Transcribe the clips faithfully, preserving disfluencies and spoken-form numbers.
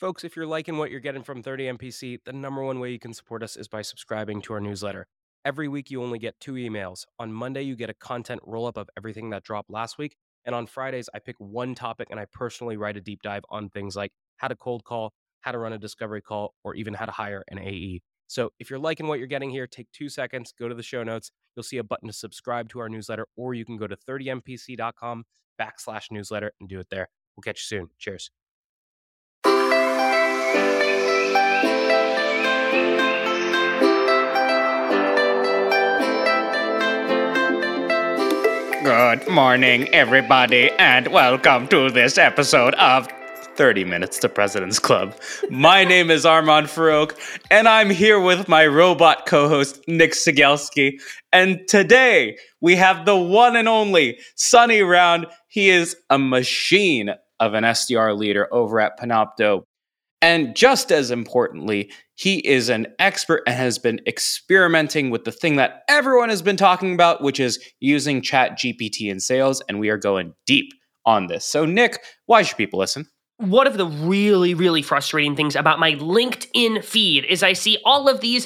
Folks, if you're liking what you're getting from thirty M P C, the number one way you can support us is by subscribing to our newsletter. Every week, you only get two emails. On Monday, you get a content roll-up of everything that dropped last week. And on Fridays, I pick one topic and I personally write a deep dive on things like how to cold call, how to run a discovery call, or even how to hire an A E. So if you're liking what you're getting here, take two seconds, go to the show notes. You'll see a button to subscribe to our newsletter, or you can go to thirty M P C dot com backslash newsletter and do it there. We'll catch you soon. Cheers. Good morning, everybody, and welcome to this episode of thirty minutes to President's Club. My name is Armand Farrokh, and I'm here with my robot co-host, Nick Cegelski. And today, we have the one and only Sonny Round. He is a machine of an S D R leader over at Panopto. And just as importantly, he is an expert and has been experimenting with the thing that everyone has been talking about, which is using ChatGPT in sales. And we are going deep on this. So, Nick, why should people listen? One of the really, really frustrating things about my LinkedIn feed is I see all of these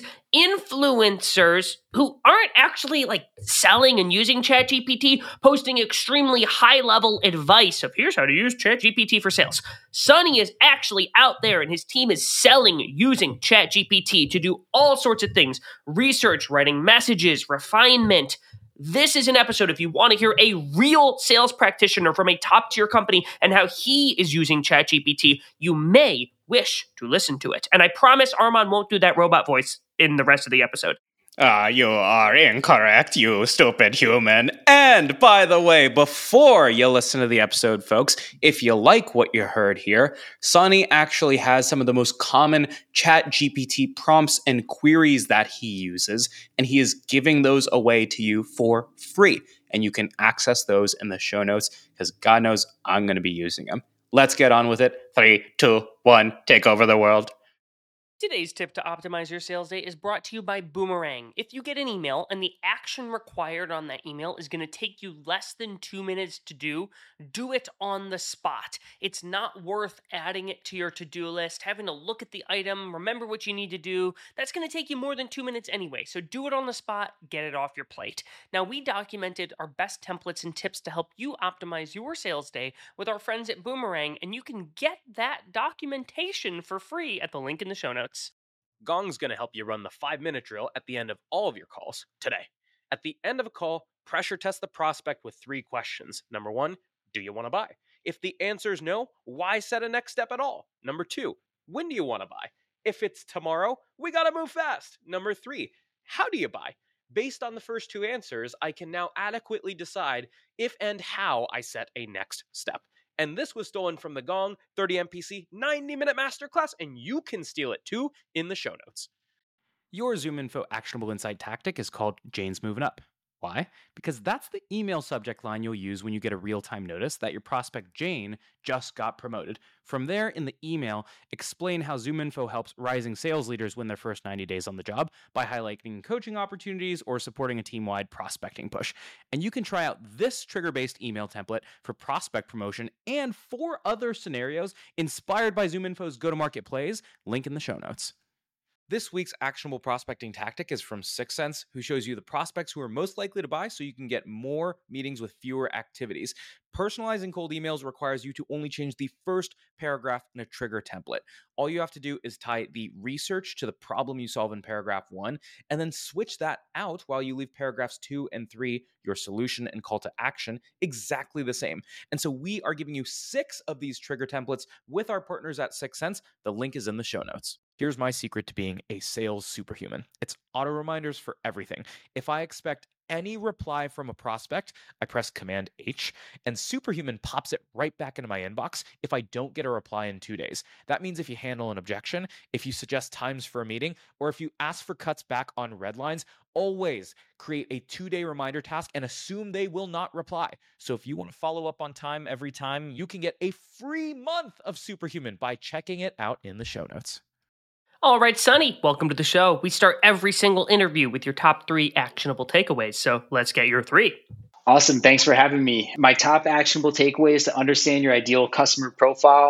influencers who aren't actually like selling and using ChatGPT, posting extremely high-level advice of here's how to use ChatGPT for sales. Sonny is actually out there and his team is selling using ChatGPT to do all sorts of things. Research, writing messages, refinement. This is an episode if you want to hear a real sales practitioner from a top-tier company and how he is using ChatGPT. You may wish to listen to it. And I promise Armand won't do that robot voice in the rest of the episode. Ah, uh, you are incorrect, you stupid human. And by the way, before you listen to the episode, folks, if you like what you heard here, Sonny actually has some of the most common ChatGPT prompts and queries that he uses, and he is giving those away to you for free. And you can access those in the show notes, because God knows I'm going to be using them. Let's get on with it. Three, two, one, take over the world. Today's tip to optimize your sales day is brought to you by Boomerang. If you get an email and the action required on that email is going to take you less than two minutes to do, do it on the spot. It's not worth adding it to your to-do list, having to look at the item, remember what you need to do. That's going to take you more than two minutes anyway, so do it on the spot, get it off your plate. Now, we documented our best templates and tips to help you optimize your sales day with our friends at Boomerang, and you can get that documentation for free at the link in the show notes. Gong's going to help you run the five-minute drill at the end of all of your calls today. At the end of a call, pressure test the prospect with three questions. Number one, do you want to buy? If the answer is no, why set a next step at all? Number two, when do you want to buy? If it's tomorrow, we got to move fast. Number three, how do you buy? Based on the first two answers, I can now adequately decide if and how I set a next step. And this was stolen from the Gong thirty M P C ninety minute masterclass, and you can steal it too in the show notes. Your ZoomInfo actionable insight tactic is called Jane's Moving Up. Why? Because that's the email subject line you'll use when you get a real-time notice that your prospect Jane just got promoted. From there, in the email, explain how ZoomInfo helps rising sales leaders win their first ninety days on the job by highlighting coaching opportunities or supporting a team-wide prospecting push. And you can try out this trigger-based email template for prospect promotion and four other scenarios inspired by ZoomInfo's go-to-market plays, link in the show notes. This week's actionable prospecting tactic is from Sixth Sense, who shows you the prospects who are most likely to buy so you can get more meetings with fewer activities. Personalizing cold emails requires you to only change the first paragraph in a trigger template. All you have to do is tie the research to the problem you solve in paragraph one, and then switch that out while you leave paragraphs two and three, your solution and call to action, exactly the same. And so we are giving you six of these trigger templates with our partners at Sixth Sense. The link is in the show notes. Here's my secret to being a sales superhuman. It's auto reminders for everything. If I expect any reply from a prospect, I press Command H, and Superhuman pops it right back into my inbox if I don't get a reply in two days. That means if you handle an objection, if you suggest times for a meeting, or if you ask for cuts back on red lines, always create a two-day reminder task and assume they will not reply. So if you want to follow up on time every time, you can get a free month of Superhuman by checking it out in the show notes. All right, Sonny, welcome to the show. We start every single interview with your top three actionable takeaways, so let's get your three. Awesome. Thanks for having me. My top actionable takeaway is to understand your ideal customer profile.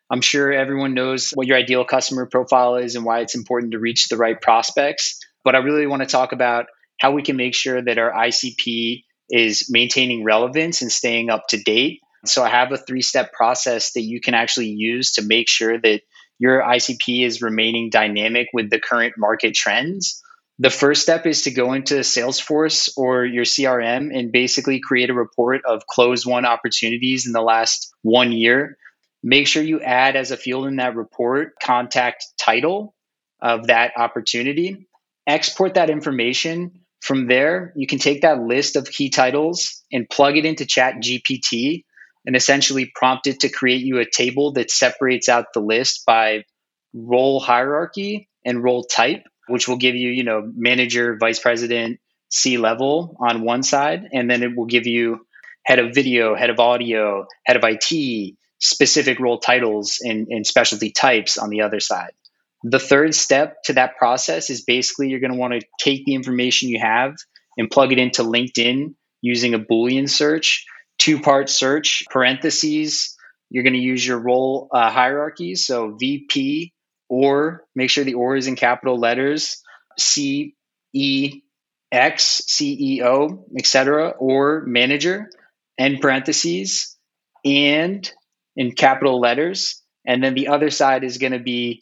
I'm sure everyone knows what your ideal customer profile is and why it's important to reach the right prospects. But I really want to talk about how we can make sure that our I C P is maintaining relevance and staying up to date. So I have a three-step process that you can actually use to make sure that your I C P is remaining dynamic with the current market trends. The first step is to go into Salesforce or your C R M and basically create a report of closed won opportunities in the last one year. Make sure you add as a field in that report contact title of that opportunity. Export that information. From there, you can take that list of key titles and plug it into ChatGPT and essentially prompt it to create you a table that separates out the list by role hierarchy and role type, which will give you, you know, manager, vice president, C-level on one side. And then it will give you head of video, head of audio, head of I T, specific role titles and, and specialty types on the other side. The third step to that process is basically you're going to want to take the information you have and plug it into LinkedIn using a Boolean search, two-part search, parentheses. You're going to use your role uh, hierarchies. So V P, or make sure the or is in capital letters, C E X, C E O, et cetera, or manager, end parentheses, and in capital letters. And then the other side is going to be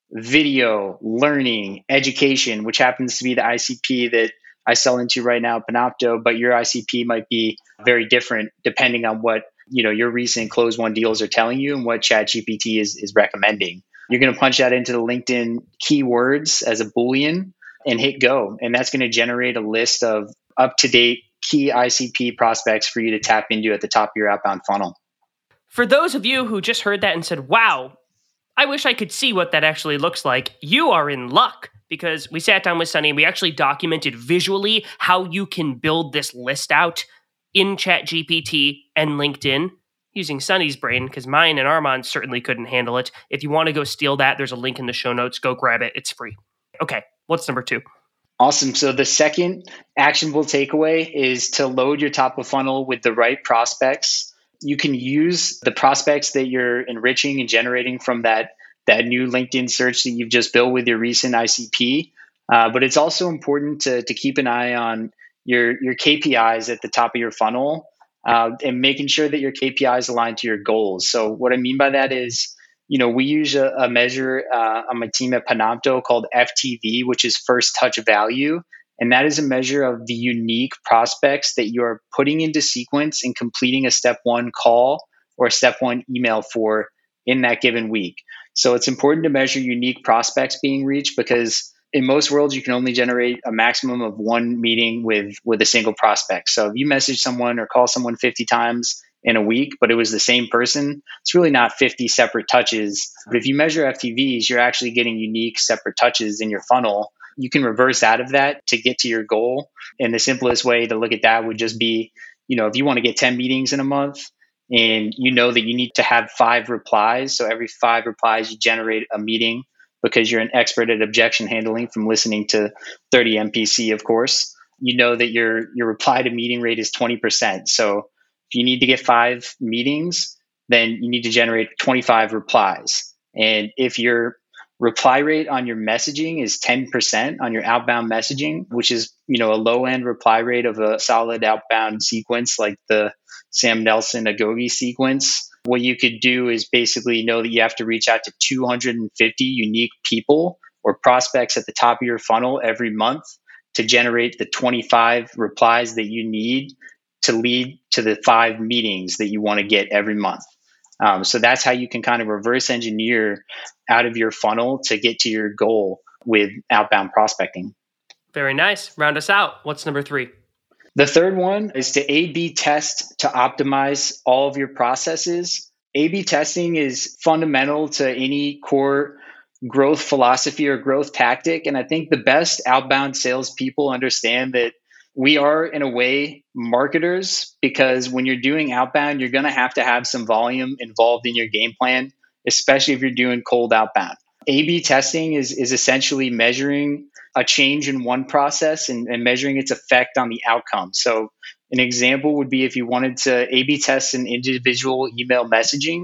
video, learning, education, which happens to be the I C P that I sell into right now, Panopto, but your I C P might be very different depending on what, you know, your recent closed won deals are telling you and what ChatGPT is, is recommending. You're going to punch that into the LinkedIn keywords as a Boolean and hit go. And that's going to generate a list of up-to-date key I C P prospects for you to tap into at the top of your outbound funnel. For those of you who just heard that and said, wow, I wish I could see what that actually looks like, you are in luck, because we sat down with Sunny and we actually documented visually how you can build this list out in ChatGPT and LinkedIn using Sunny's brain, because mine and Armand certainly couldn't handle it. If you want to go steal that, there's a link in the show notes. Go grab it. It's free. Okay, what's number two? Awesome. So the second actionable takeaway is to load your top of funnel with the right prospects. You can use the prospects that you're enriching and generating from that, that new LinkedIn search that you've just built with your recent I C P. Uh, but it's also important to, to keep an eye on your, your K P Is at the top of your funnel uh, and making sure that your K P Is align to your goals. So what I mean by that is, you know, we use a, a measure uh, on my team at Panopto called F T V, which is first touch value. And that is a measure of the unique prospects that you are putting into sequence and completing a step one call or a step one email for in that given week. So it's important to measure unique prospects being reached, because in most worlds, you can only generate a maximum of one meeting with, with a single prospect. So if you message someone or call someone fifty times in a week, but it was the same person, it's really not fifty separate touches. But if you measure F T Vs, you're actually getting unique separate touches in your funnel. You can reverse out of that to get to your goal. And the simplest way to look at that would just be, you know, if you want to get ten meetings in a month and you know that you need to have five replies. So every five replies, you generate a meeting because you're an expert at objection handling from listening to thirty M P C, of course. You know that your, your reply to meeting rate is twenty percent. So if you need to get five meetings, then you need to generate twenty-five replies. And if your reply rate on your messaging is ten percent on your outbound messaging, which is, you know, a low end reply rate of a solid outbound sequence like the Sam Nelson Agogi sequence, what you could do is basically know that you have to reach out to two hundred fifty unique people or prospects at the top of your funnel every month to generate the twenty-five replies that you need to lead to the five meetings that you want to get every month. Um, so that's how you can kind of reverse engineer out of your funnel to get to your goal with outbound prospecting. Very nice. Round us out. What's number three? The third one is to A B test to optimize all of your processes. A B testing is fundamental to any core growth philosophy or growth tactic. And I think the best outbound salespeople understand that we are, in a way, marketers, because when you're doing outbound, you're going to have to have some volume involved in your game plan, especially if you're doing cold outbound. A B testing is, is essentially measuring a change in one process and, and measuring its effect on the outcome. So an example would be if you wanted to A B test an individual email messaging,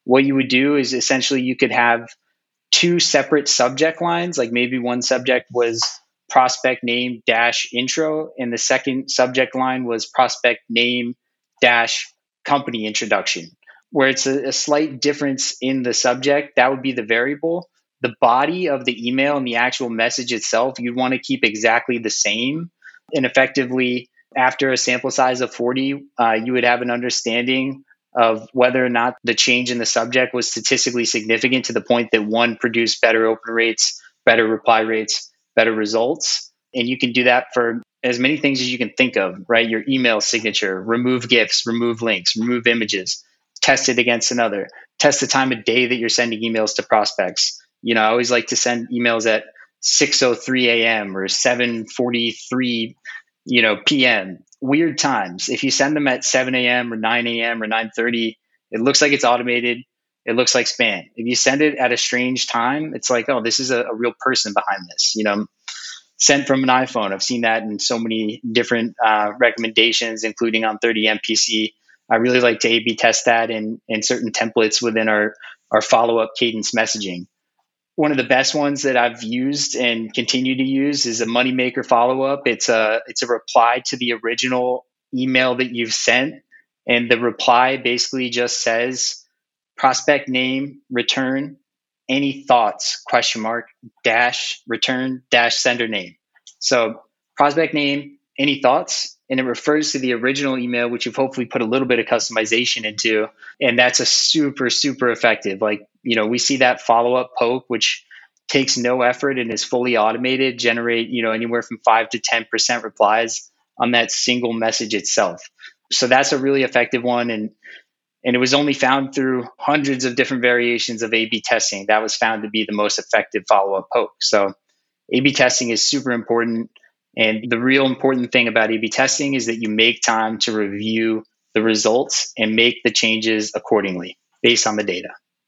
what you would do is essentially you could have two separate subject lines. Like maybe one subject was prospect name dash intro, and the second subject line was prospect name dash company introduction, where it's a, a slight difference in the subject. That would be the variable. The body of the email and the actual message itself, you'd want to keep exactly the same. And effectively, after a sample size of forty, uh, you would have an understanding of whether or not the change in the subject was statistically significant to the point that one produced better open rates, better reply rates, better results. And you can do that for as many things as you can think of, right? Your email signature, remove GIFs, remove links, remove images, test it against another, test the time of day that you're sending emails to prospects. You know, I always like to send emails at six oh three a.m. or seven forty-three, you know, p m. Weird times. If you send them at seven a.m. or nine a.m. or nine thirty, it looks like it's automated. It looks like spam. If you send it at a strange time, it's like, oh, this is a, a real person behind this. You know, sent from an iPhone. I've seen that in so many different uh, recommendations, including on thirty M P C. I really like to A B test that in, in certain templates within our, our follow-up cadence messaging. One of the best ones that I've used and continue to use is a moneymaker follow-up. It's a it's a reply to the original email that you've sent. And the reply basically just says prospect name, return, any thoughts, question mark, dash, return, dash, sender name. So prospect name, any thoughts? And it refers to the original email, which you've hopefully put a little bit of customization into. And that's a super, super effective. Like, you know, we see that follow-up poke, which takes no effort and is fully automated, generate, you know, anywhere from five to ten percent replies on that single message itself. So that's a really effective one. And and it was only found through hundreds of different variations of A B testing. That was found to be the most effective follow-up poke. So A B testing is super important. And the real important thing about A B testing is that you make time to review the results and make the changes accordingly based on the data.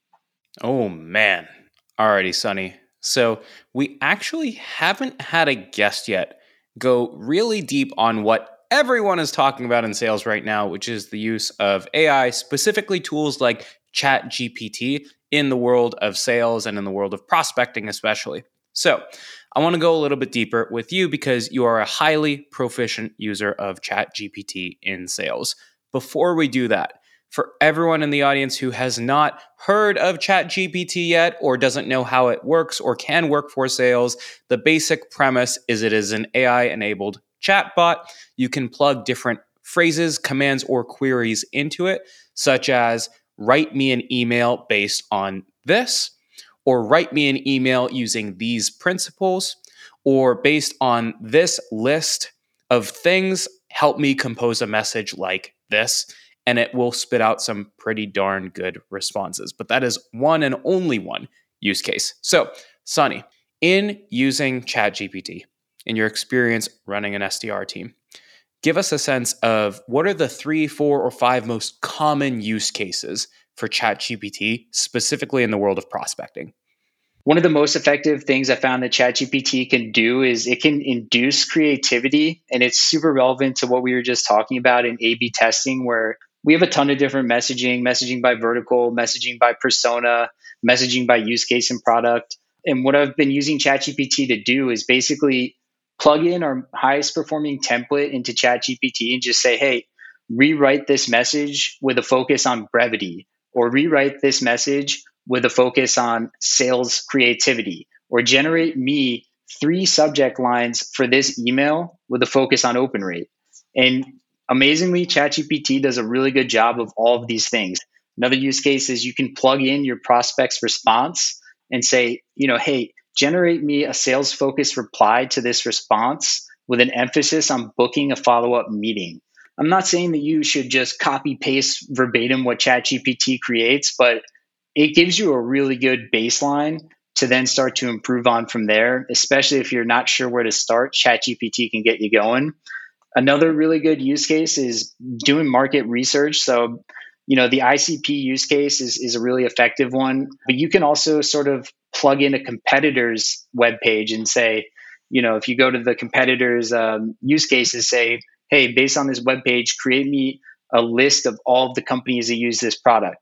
Oh, man. Alrighty, Sonny. So we actually haven't had a guest yet go really deep on what everyone is talking about in sales right now, which is the use of A I, specifically tools like ChatGPT in the world of sales and in the world of prospecting especially. So I want to go a little bit deeper with you because you are a highly proficient user of ChatGPT in sales. Before we do that, for everyone in the audience who has not heard of ChatGPT yet or doesn't know how it works or can work for sales, the basic premise is it is an A I-enabled chatbot. You can plug different phrases, commands, or queries into it, such as write me an email based on this, or write me an email using these principles, or based on this list of things, help me compose a message like this, and it will spit out some pretty darn good responses. But that is one and only one use case. So, Sonny, in using ChatGPT, in your experience running an S D R team, give us a sense of what are the three, four, or five most common use cases for ChatGPT, specifically in the world of prospecting? One of the most effective things I found that ChatGPT can do is it can induce creativity. And it's super relevant to what we were just talking about in A B testing, where we have a ton of different messaging, messaging by vertical, messaging by persona, messaging by use case and product. And what I've been using ChatGPT to do is basically plug in our highest performing template into ChatGPT and just say, hey, rewrite this message with a focus on brevity, or rewrite this message with a focus on sales creativity, or generate me three subject lines for this email with a focus on open rate. And amazingly, ChatGPT does a really good job of all of these things. Another use case is you can plug in your prospect's response and say, you know, hey, generate me a sales focused reply to this response with an emphasis on booking a follow-up meeting. I'm not saying that you should just copy paste verbatim what ChatGPT creates, but it gives you a really good baseline to then start to improve on from there, especially if you're not sure where to start. ChatGPT can get you going. Another really good use case is doing market research. So, you know, the I C P use case is, is a really effective one, but you can also sort of plug in a competitor's webpage and say, you know, if you go to the competitor's um, use cases, say, hey, based on this webpage, create me a list of all of the companies that use this product.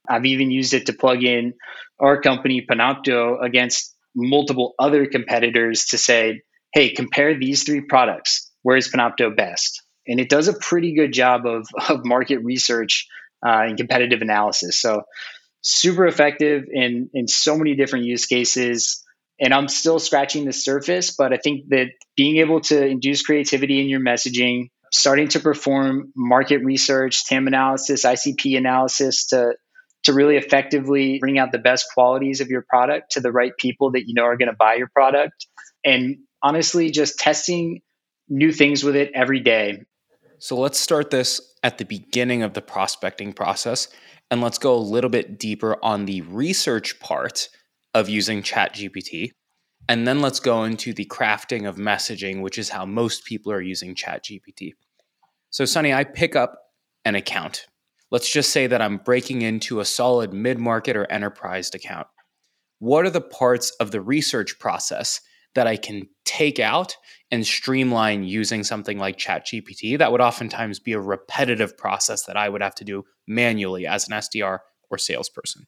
I've even used it to plug in our company, Panopto, against multiple other competitors to say, hey, compare these three products. Where is Panopto best? And it does a pretty good job of, of market research uh, and competitive analysis. So super effective in, in so many different use cases. And I'm still scratching the surface, but I think that being able to induce creativity in your messaging, starting to perform market research, T A M analysis, I C P analysis to, to really effectively bring out the best qualities of your product to the right people that you know are going to buy your product. And honestly, just testing new things with it every day. So let's start this at the beginning of the prospecting process, and let's go a little bit deeper on the research part of using ChatGPT. And then let's go into the crafting of messaging, which is how most people are using ChatGPT. So Sunny, I pick up an account. Let's just say that I'm breaking into a solid mid-market or enterprise account. What are the parts of the research process that I can take out and streamline using something like ChatGPT that would oftentimes be a repetitive process that I would have to do manually as an S D R or salesperson?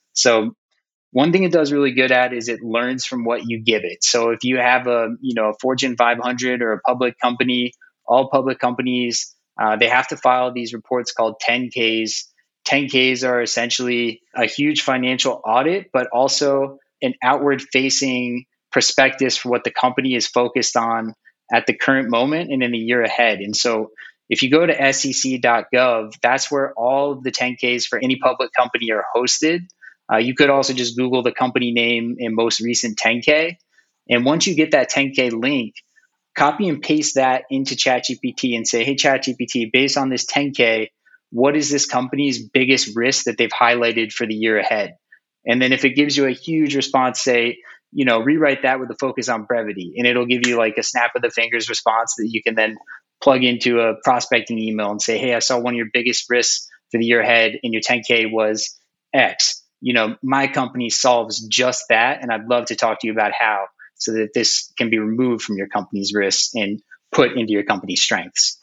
So one thing it does really good at is it learns from what you give it. So if you have a, you know, a Fortune five hundred or a public company, all public companies, uh, they have to file these reports called ten Ks. ten Ks are essentially a huge financial audit, but also an outward facing prospectus for what the company is focused on at the current moment and in the year ahead. And so if you go to S E C dot gov, that's where all of the ten Ks for any public company are hosted. Uh, you could also just Google the company name and most recent ten K. And once you get that ten K link, copy and paste that into ChatGPT and say, hey, ChatGPT, based on this ten K, what is this company's biggest risk that they've highlighted for the year ahead? And then if it gives you a huge response, say, you know, rewrite that with a focus on brevity. And it'll give you like a snap of the fingers response that you can then plug into a prospecting email and say, hey, I saw one of your biggest risks for the year ahead and your ten K was X. You know, my company solves just that. And I'd love to talk to you about how, so that this can be removed from your company's risks and put into your company's strengths.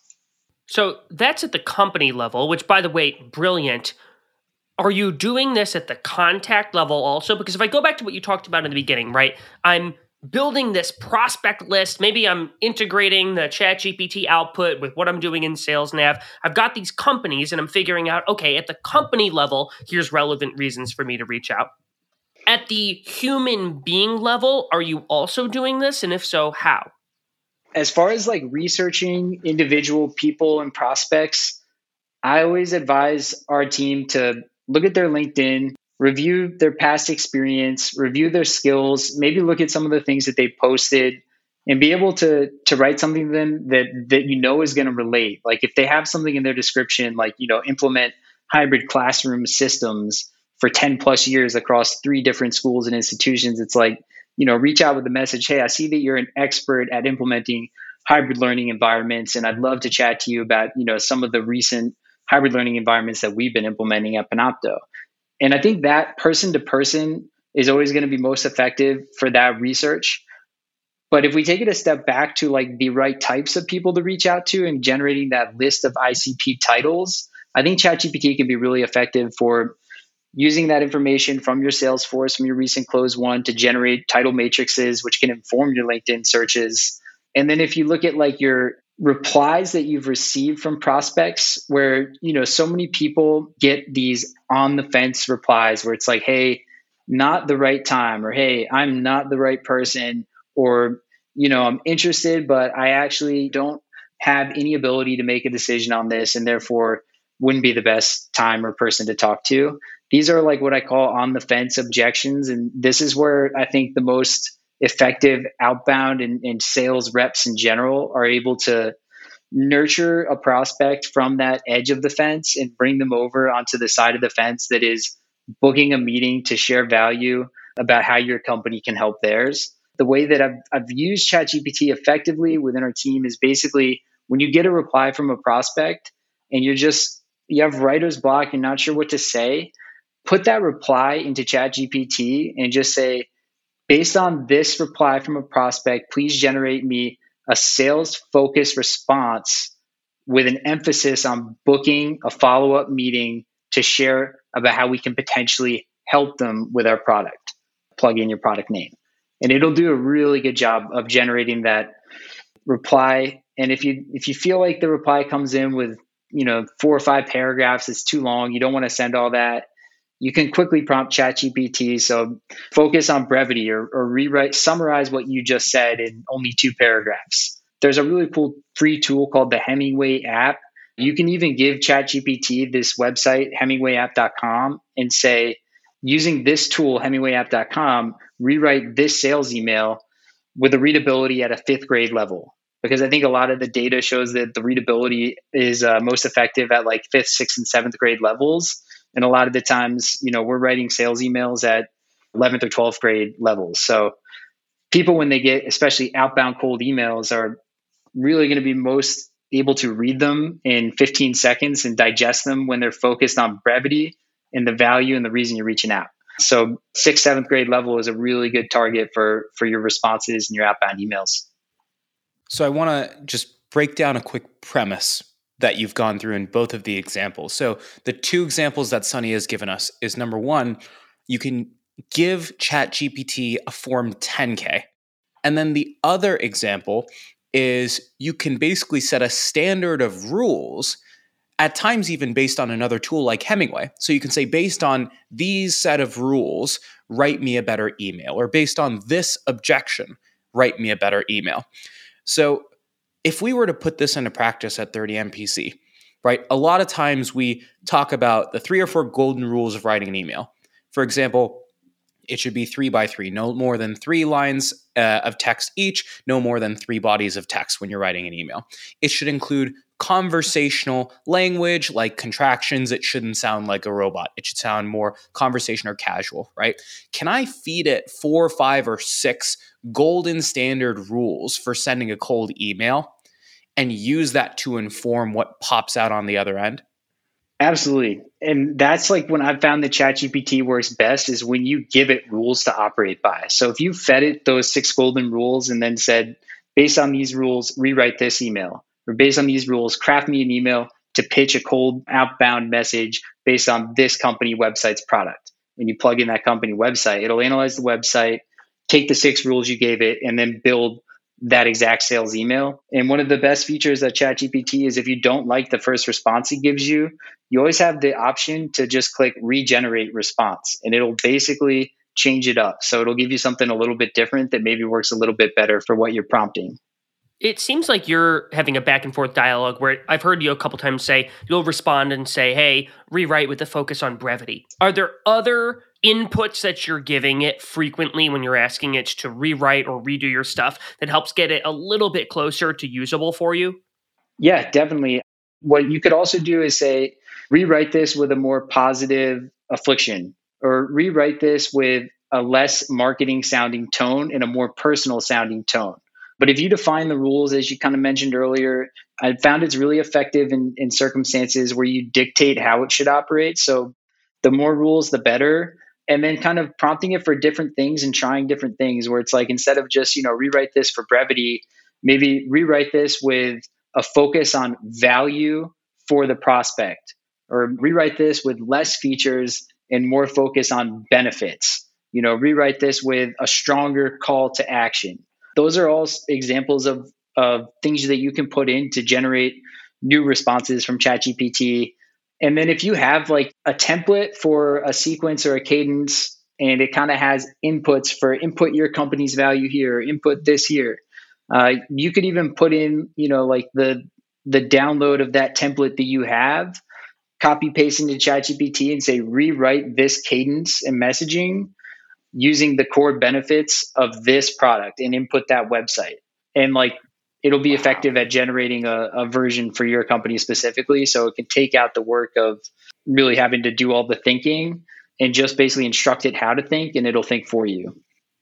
So that's at the company level, which, by the way, brilliant. Are you doing this at the contact level also? Because if I go back to what you talked about in the beginning, right? I'm building this prospect list. Maybe I'm integrating the ChatGPT output with what I'm doing in SalesNav. I've got these companies and I'm figuring out, okay, at the company level, here's relevant reasons for me to reach out. At the human being level, are you also doing this? And if so, how? As far as like researching individual people and prospects, I always advise our team to look at their LinkedIn, review their past experience, review their skills, maybe look at some of the things that they posted and be able to to write something to them that that you know is going to relate. Like if they have something in their description, like, you know, implement hybrid classroom systems for ten plus years across three different schools and institutions, it's like, you know, reach out with the message, hey, I see that you're an expert at implementing hybrid learning environments, and I'd love to chat to you about, you know, some of the recent hybrid learning environments that we've been implementing at Panopto. And I think that person to person is always going to be most effective for that research. But if we take it a step back to like the right types of people to reach out to and generating that list of I C P titles, I think ChatGPT can be really effective for using that information from your Salesforce, from your recent close one, to generate title matrices, which can inform your LinkedIn searches. And then if you look at like your replies that you've received from prospects, where, you know, so many people get these on the fence replies where it's like, hey, not the right time, or hey, I'm not the right person, or, you know, I'm interested, but I actually don't have any ability to make a decision on this and therefore wouldn't be the best time or person to talk to. These are like what I call on the fence objections. And this is where I think the most effective outbound and, and sales reps in general are able to nurture a prospect from that edge of the fence and bring them over onto the side of the fence that is booking a meeting to share value about how your company can help theirs. The way that I've, I've used ChatGPT effectively within our team is basically when you get a reply from a prospect and you're just, you have writer's block, you're not sure what to say, put that reply into ChatGPT and just say, based on this reply from a prospect, please generate me a sales-focused response with an emphasis on booking a follow-up meeting to share about how we can potentially help them with our product. Plug in your product name. And it'll do a really good job of generating that reply. And if you if you feel like the reply comes in with, you know, four or five paragraphs, it's too long, you don't want to send all that, you can quickly prompt ChatGPT. So focus on brevity, or, or rewrite, summarize what you just said in only two paragraphs. There's a really cool free tool called the Hemingway app. You can even give ChatGPT this website, hemingway app dot com, and say, using this tool, hemingway app dot com, rewrite this sales email with a readability at a fifth grade level. Because I think a lot of the data shows that the readability is uh, most effective at like fifth, sixth, and seventh grade levels. And a lot of the times, you know, we're writing sales emails at eleventh or twelfth grade levels. So people, when they get especially outbound cold emails, are really going to be most able to read them in fifteen seconds and digest them when they're focused on brevity and the value and the reason you're reaching out. So sixth, seventh grade level is a really good target for, for your responses and your outbound emails. So I want to just break down a quick premise that you've gone through in both of the examples. So the two examples that Sunny has given us is, number one, you can give ChatGPT a form ten K. And then the other example is you can basically set a standard of rules, at times even based on another tool like Hemingway. So you can say, based on these set of rules, write me a better email, or based on this objection, write me a better email. So if we were to put this into practice at thirty M P C, right, a lot of times we talk about the three or four golden rules of writing an email. For example, it should be three by three, no more than three lines uh, of text each, no more than three bodies of text when you're writing an email. It should include conversational language like contractions. It shouldn't sound like a robot. It should sound more conversation or casual, right? Can I feed it four, five, or six golden standard rules for sending a cold email and use that to inform what pops out on the other end? Absolutely. And that's like when I've found that ChatGPT works best is when you give it rules to operate by. So if you fed it those six golden rules and then said, based on these rules, rewrite this email, or based on these rules, craft me an email to pitch a cold outbound message based on this company website's product. When you plug in that company website, it'll analyze the website, take the six rules you gave it, and then build that exact sales email. And one of the best features of ChatGPT is if you don't like the first response it gives you, you always have the option to just click regenerate response, and it'll basically change it up. So it'll give you something a little bit different that maybe works a little bit better for what you're prompting. It seems like you're having a back and forth dialogue where I've heard you a couple times say, you'll respond and say, hey, rewrite with a focus on brevity. Are there other inputs that you're giving it frequently when you're asking it to rewrite or redo your stuff that helps get it a little bit closer to usable for you? Yeah, definitely. What you could also do is say, rewrite this with a more positive affliction, or rewrite this with a less marketing sounding tone and a more personal sounding tone. But if you define the rules, as you kind of mentioned earlier, I found it's really effective in, in circumstances where you dictate how it should operate. So the more rules, the better. And then kind of prompting it for different things and trying different things, where it's like, instead of just, you know, rewrite this for brevity, maybe rewrite this with a focus on value for the prospect, or rewrite this with less features and more focus on benefits. You know, rewrite this with a stronger call to action. Those are all examples of, of things that you can put in to generate new responses from ChatGPT. And then if you have like a template for a sequence or a cadence, and it kind of has inputs for input your company's value here, input this here, uh, you could even put in, you know, like the the download of that template that you have, copy paste into ChatGPT and say, rewrite this cadence and messaging using the core benefits of this product, and input that website. And like, it'll be effective at generating a, a version for your company specifically. So it can take out the work of really having to do all the thinking and just basically instruct it how to think, and it'll think for you.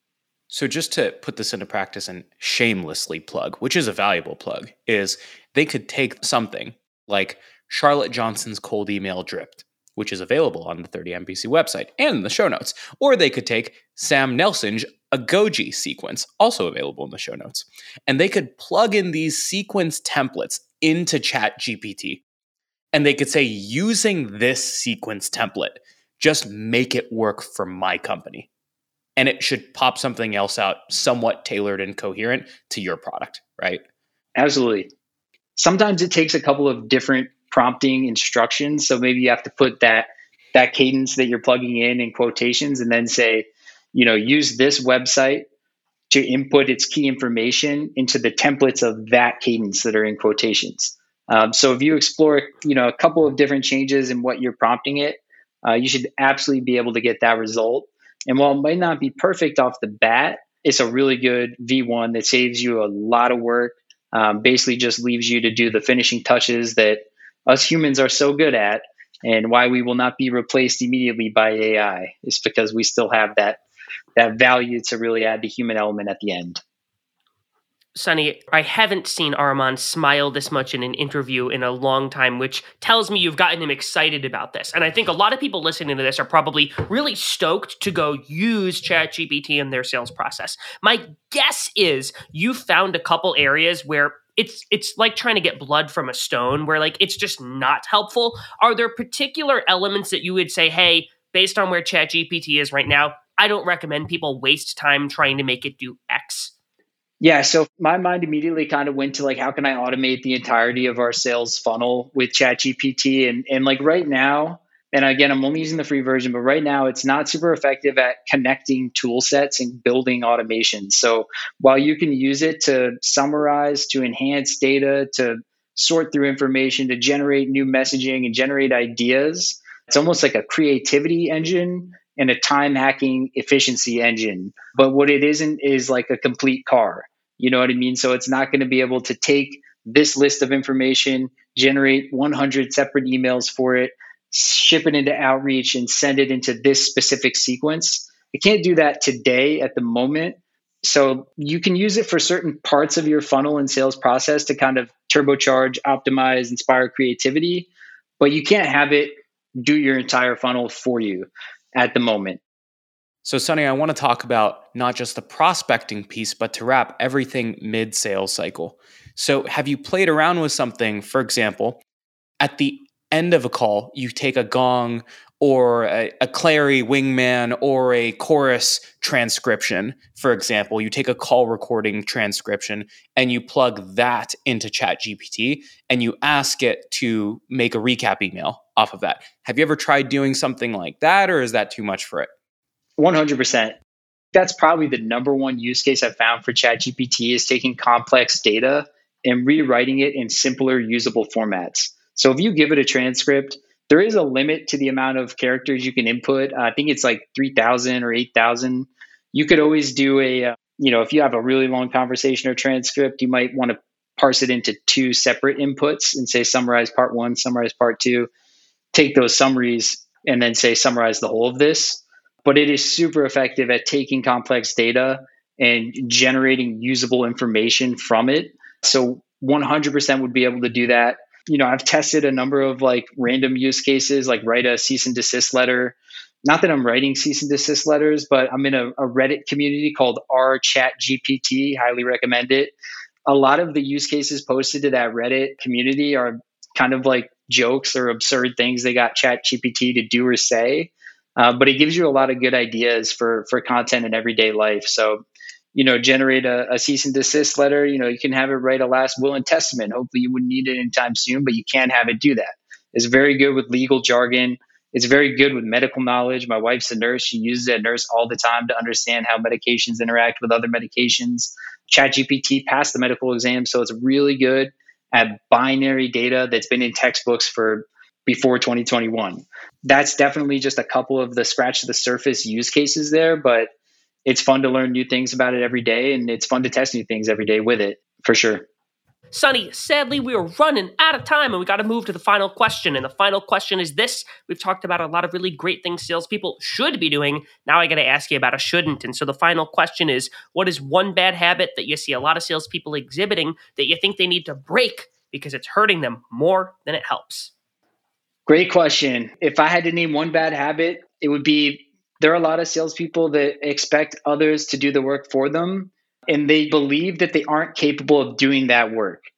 So just to put this into practice and shamelessly plug, which is a valuable plug, is they could take something like Charlotte Johnson's cold email dripped, which is available on the thirty M P C website and in the show notes. Or they could take Sam Nelson's Agoji sequence, also available in the show notes. And they could plug in these sequence templates into ChatGPT and they could say, using this sequence template, just make it work for my company. And it should pop something else out somewhat tailored and coherent to your product, right? Absolutely. Sometimes it takes a couple of different prompting instructions. So maybe you have to put that that cadence that you're plugging in in quotations and then say, you know, use this website to input its key information into the templates of that cadence that are in quotations. Um, so if you explore, you know, a couple of different changes in what you're prompting it, uh, you should absolutely be able to get that result. And while it might not be perfect off the bat, it's a really good V one that saves you a lot of work. Um, basically just leaves you to do the finishing touches that us humans are so good at, and why we will not be replaced immediately by A I is because we still have that that value to really add the human element at the end. Sonny, I haven't seen Armand smile this much in an interview in a long time, which tells me you've gotten him excited about this. And I think a lot of people listening to this are probably really stoked to go use ChatGPT in their sales process. My guess is you found a couple areas where it's it's like trying to get blood from a stone, where like it's just not helpful. Are there particular elements that you would say, hey, based on where ChatGPT is right now, I don't recommend people waste time trying to make it do X? Yeah, so my mind immediately kind of went to like, how can I automate the entirety of our sales funnel with ChatGPT? And and like right now, and again, I'm only using the free version, but right now it's not super effective at connecting tool sets and building automation. So while you can use it to summarize, to enhance data, to sort through information, to generate new messaging and generate ideas, it's almost like a creativity engine and a time hacking efficiency engine. But what it isn't is like a complete car. You know what I mean? So it's not going to be able to take this list of information, generate one hundred separate emails for it, ship it into Outreach, and send it into this specific sequence. It can't do that today at the moment. So you can use it for certain parts of your funnel and sales process to kind of turbocharge, optimize, inspire creativity, but you can't have it do your entire funnel for you at the moment. So, Sonny, I want to talk about not just the prospecting piece, but to wrap everything mid-sales cycle. So have you played around with something, for example, at the end of a call, you take a gong or a, a Clary wingman or a chorus transcription, for example, you take a call recording transcription and you plug that into ChatGPT and you ask it to make a recap email off of that. Have you ever tried doing something like that, or is that too much for it? one hundred percent. That's probably the number one use case I've found for ChatGPT is taking complex data and rewriting it in simpler, usable formats. So if you give it a transcript, there is a limit to the amount of characters you can input. Uh, I think it's like three thousand or eight thousand. You could always do a, uh, you know, if you have a really long conversation or transcript, you might want to parse it into two separate inputs and say summarize part one, summarize part two, take those summaries and then say summarize the whole of this. But it is super effective at taking complex data and generating usable information from it. So one hundred percent would be able to do that. You know, I've tested a number of like random use cases, like write a cease and desist letter. Not that I'm writing cease and desist letters, but I'm in a, a Reddit community called r chat G P T. Highly recommend it. A lot of the use cases posted to that Reddit community are kind of like jokes or absurd things they got ChatGPT to do or say. Uh, but it gives you a lot of good ideas for for content in everyday life. So, you know, generate a, a cease and desist letter. You know, you can have it write a last will and testament. Hopefully you wouldn't need it anytime soon, but you can have it do that. It's very good with legal jargon. It's very good with medical knowledge. My wife's a nurse. She uses a nurse all the time to understand how medications interact with other medications. ChatGPT passed the medical exam, so it's really good at binary data that's been in textbooks for before twenty twenty-one. That's definitely just a couple of the scratch the surface use cases there, but it's fun to learn new things about it every day, and it's fun to test new things every day with it, for sure. Sonny, sadly, we are running out of time and we got to move to the final question. And the final question is this. We've talked about a lot of really great things salespeople should be doing. Now I got to ask you about a shouldn't. And so the final question is, what is one bad habit that you see a lot of salespeople exhibiting that you think they need to break because it's hurting them more than it helps? Great question. If I had to name one bad habit, it would be there are a lot of salespeople that expect others to do the work for them, and they believe that they aren't capable of doing that work.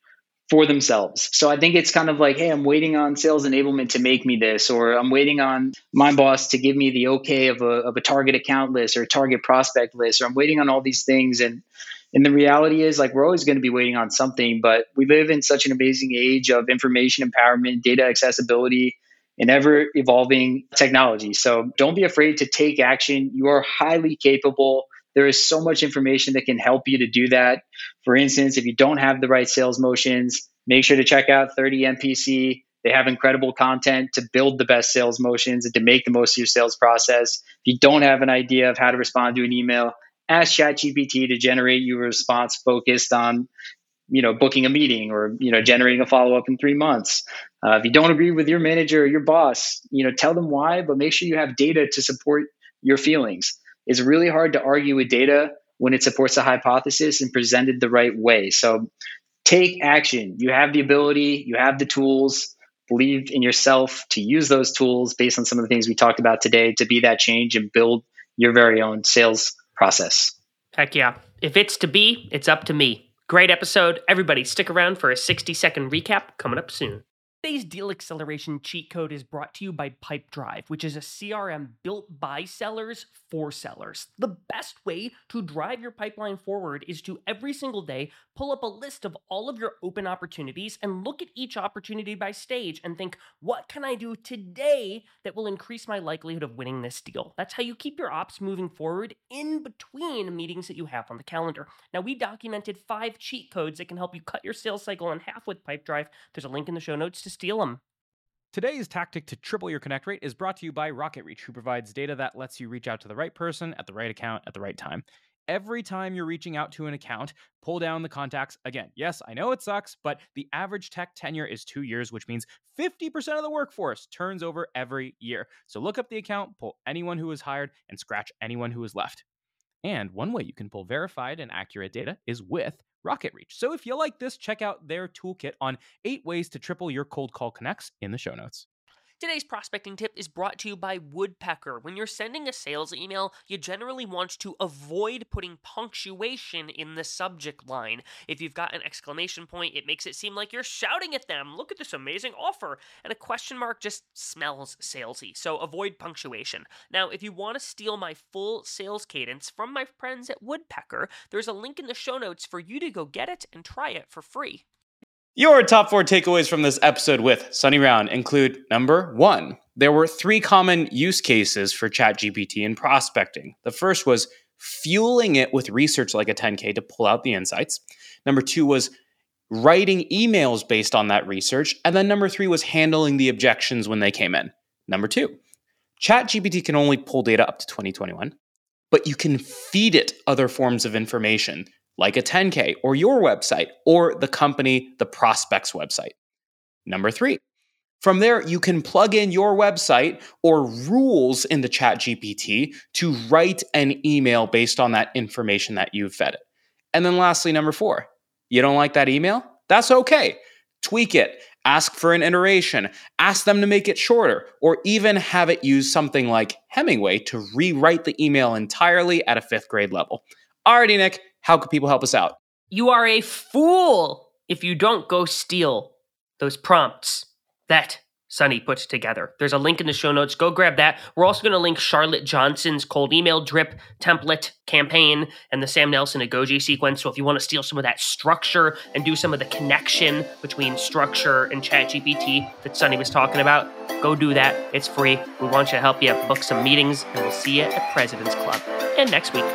for themselves. So I think it's kind of like, hey, I'm waiting on sales enablement to make me this, or I'm waiting on my boss to give me the okay of a, of a target account list or a target prospect list, or I'm waiting on all these things. And and the reality is, like, we're always going to be waiting on something, but we live in such an amazing age of information empowerment, data accessibility, and ever evolving technology. So don't be afraid to take action. You are highly capable. There is so much information that can help you to do that. For instance, if you don't have the right sales motions, make sure to check out thirty M P C. They have incredible content to build the best sales motions and to make the most of your sales process. If you don't have an idea of how to respond to an email, ask ChatGPT to generate you a response focused on, you know, booking a meeting or, you know, generating a follow-up in three months. Uh, if you don't agree with your manager or your boss, you know, tell them why, but make sure you have data to support your feelings. It's really hard to argue with data when it supports a hypothesis and presented the right way. So take action. You have the ability, you have the tools, believe in yourself to use those tools based on some of the things we talked about today to be that change and build your very own sales process. Heck yeah. If it's to be, it's up to me. Great episode. Everybody stick around for a sixty second recap coming up soon. Today's deal acceleration cheat code is brought to you by Pipedrive, which is a C R M built by sellers for sellers. The best way to drive your pipeline forward is to every single day pull up a list of all of your open opportunities and look at each opportunity by stage and think, what can I do today that will increase my likelihood of winning this deal? That's how you keep your ops moving forward in between meetings that you have on the calendar. Now, we documented five cheat codes that can help you cut your sales cycle in half with Pipedrive. There's a link in the show notes to steal them. Today's tactic to triple your connect rate is brought to you by RocketReach, who provides data that lets you reach out to the right person at the right account at the right time. Every time you're reaching out to an account, pull down the contacts. Again, yes, I know it sucks, but the average tech tenure is two years, which means fifty percent of the workforce turns over every year. So look up the account, pull anyone who was hired, and scratch anyone who was left. And one way you can pull verified and accurate data is with RocketReach. So if you like this, check out their toolkit on eight ways to triple your cold call connects in the show notes. Today's prospecting tip is brought to you by Woodpecker. When you're sending a sales email, you generally want to avoid putting punctuation in the subject line. If you've got an exclamation point, it makes it seem like you're shouting at them, look at this amazing offer, and a question mark just smells salesy, so avoid punctuation. Now, if you want to steal my full sales cadence from my friends at Woodpecker, there's a link in the show notes for you to go get it and try it for free. Your top four takeaways from this episode with Sunny Round include number one, there were three common use cases for ChatGPT in prospecting. The first was fueling it with research like a ten K to pull out the insights. Number two was writing emails based on that research. And then number three was handling the objections when they came in. Number two, ChatGPT can only pull data up to twenty twenty-one, but you can feed it other forms of information like a ten K or your website or the company, the prospect's website. Number three, from there, you can plug in your website or rules into ChatGPT to write an email based on that information that you've fed it. And then lastly, number four, you don't like that email? That's okay. Tweak it, ask for an iteration, ask them to make it shorter, or even have it use something like Hemingway to rewrite the email entirely at a fifth grade level. Alrighty, Nick, how can people help us out? You are a fool if you don't go steal those prompts that Sunny put together. There's a link in the show notes. Go grab that. We're also going to link Charlotte Johnson's cold email drip template campaign and the Sam Nelson Agoji sequence. So if you want to steal some of that structure and do some of the connection between structure and ChatGPT that Sunny was talking about, go do that. It's free. We want you to help you book some meetings, and we'll see you at President's Club and next week.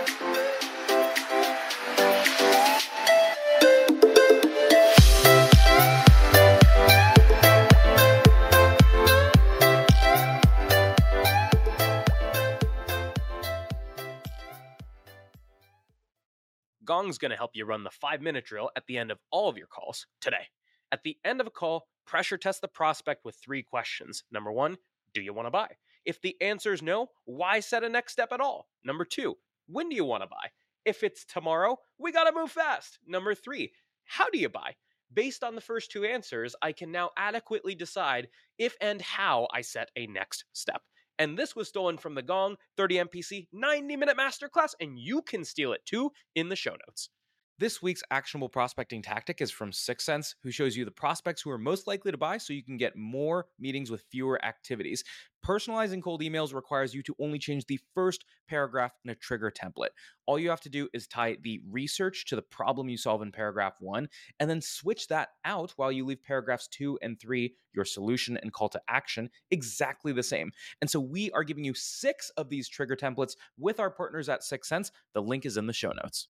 Gong's going to help you run the five-minute drill at the end of all of your calls today. At the end of a call, pressure test the prospect with three questions. Number one, do you want to buy? If the answer is no, why set a next step at all? Number two, when do you want to buy? If it's tomorrow, we got to move fast. Number three, how do you buy? Based on the first two answers, I can now adequately decide if and how I set a next step. And this was stolen from the Gong thirty M P C ninety minute masterclass, and you can steal it too in the show notes. This week's actionable prospecting tactic is from Sixth Sense, who shows you the prospects who are most likely to buy so you can get more meetings with fewer activities. Personalizing cold emails requires you to only change the first paragraph in a trigger template. All you have to do is tie the research to the problem you solve in paragraph one, and then switch that out while you leave paragraphs two and three, your solution and call to action, exactly the same. And so we are giving you six of these trigger templates with our partners at Sixth Sense. The link is in the show notes.